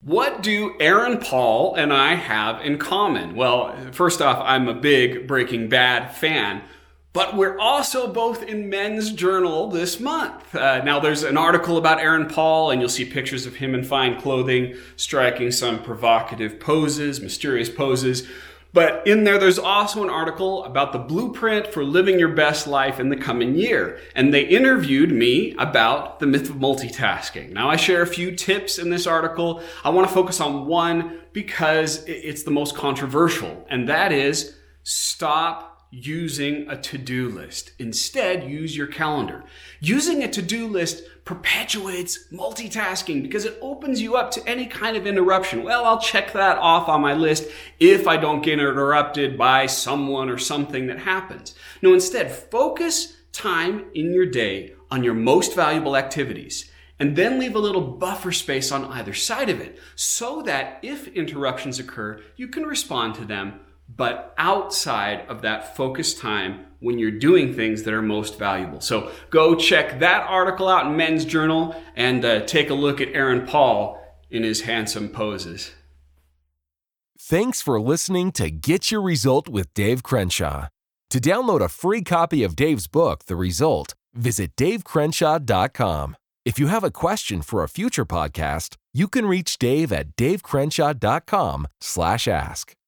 What do Aaron Paul and I have in common? Well, first off, I'm a big Breaking Bad fan, but we're also both in Men's Journal this month. Now, there's an article about Aaron Paul, and you'll see pictures of him in fine clothing, striking some provocative poses, mysterious poses. But in there's also an article about the blueprint for living your best life in the coming year. And they interviewed me about the myth of multitasking. Now, I share a few tips in this article. I want to focus on one because it's the most controversial, and that is stop using a to-do list. Instead, use your calendar. Using a to-do list perpetuates multitasking because it opens you up to any kind of interruption. Well, I'll check that off on my list if I don't get interrupted by someone or something that happens. No, instead, focus time in your day on your most valuable activities, and then leave a little buffer space on either side of it so that if interruptions occur, you can respond to them, but outside of that focused time when you're doing things that are most valuable. So go check that article out in Men's Journal and take a look at Aaron Paul in his handsome poses. Thanks for listening to Get Your Result with Dave Crenshaw. To download a free copy of Dave's book, The Result, visit davecrenshaw.com. If you have a question for a future podcast, you can reach Dave at davecrenshaw.com/ask.